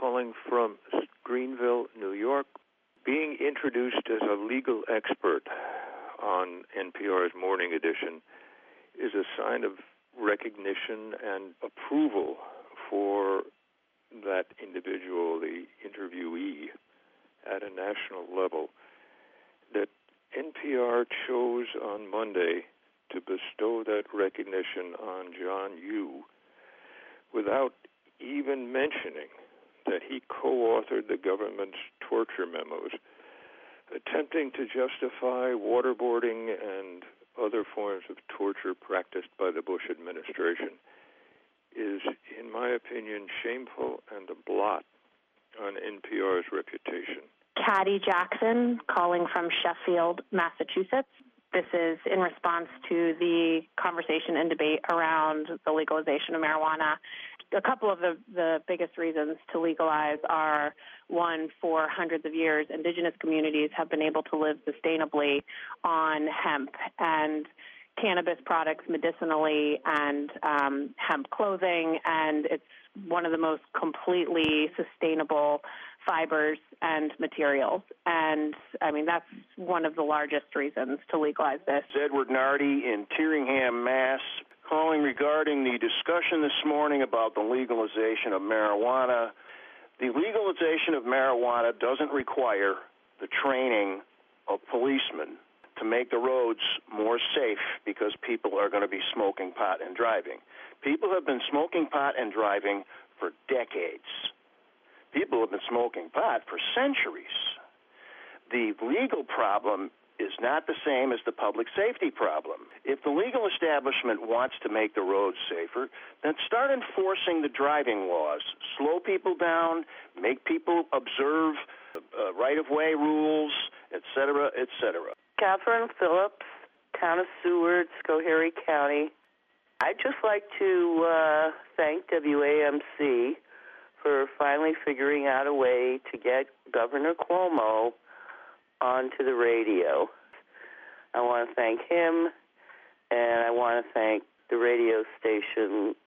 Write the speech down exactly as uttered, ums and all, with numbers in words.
calling from Greenville, New York. Being introduced as a legal expert on N P R's Morning Edition is a sign of recognition and approval for that individual, the interviewee, at a national level, that N P R chose on Monday to bestow that recognition on John Yoo without even mentioning that he co-authored the government's torture memos, attempting to justify waterboarding and other forms of torture practiced by the Bush administration, is, in my opinion, shameful and a blot on N P R's reputation. Caddy Jackson, calling from Sheffield, Massachusetts. This is in response to the conversation and debate around the legalization of marijuana. A couple of the, the biggest reasons to legalize are, one, for hundreds of years, indigenous communities have been able to live sustainably on hemp and cannabis products medicinally and um, hemp clothing, and it's one of the most completely sustainable fibers and materials. And, I mean, that's one of the largest reasons to legalize this. Edward Nardi in Tyringham, Mass., calling regarding the discussion this morning about the legalization of marijuana. The legalization of marijuana doesn't require the training of policemen to make the roads more safe because people are going to be smoking pot and driving. People have been smoking pot and driving for decades. People have been smoking pot for centuries. The legal problem is not the same as the public safety problem. If the legal establishment wants to make the roads safer, then start enforcing the driving laws. Slow people down, make people observe uh, right-of-way rules, et cetera, et cetera. Catherine Phillips, Town of Seward, Schoharie County. I'd just like to uh, thank W A M C for finally figuring out a way to get Governor Cuomo onto the radio. I want to thank him, and I want to thank the radio station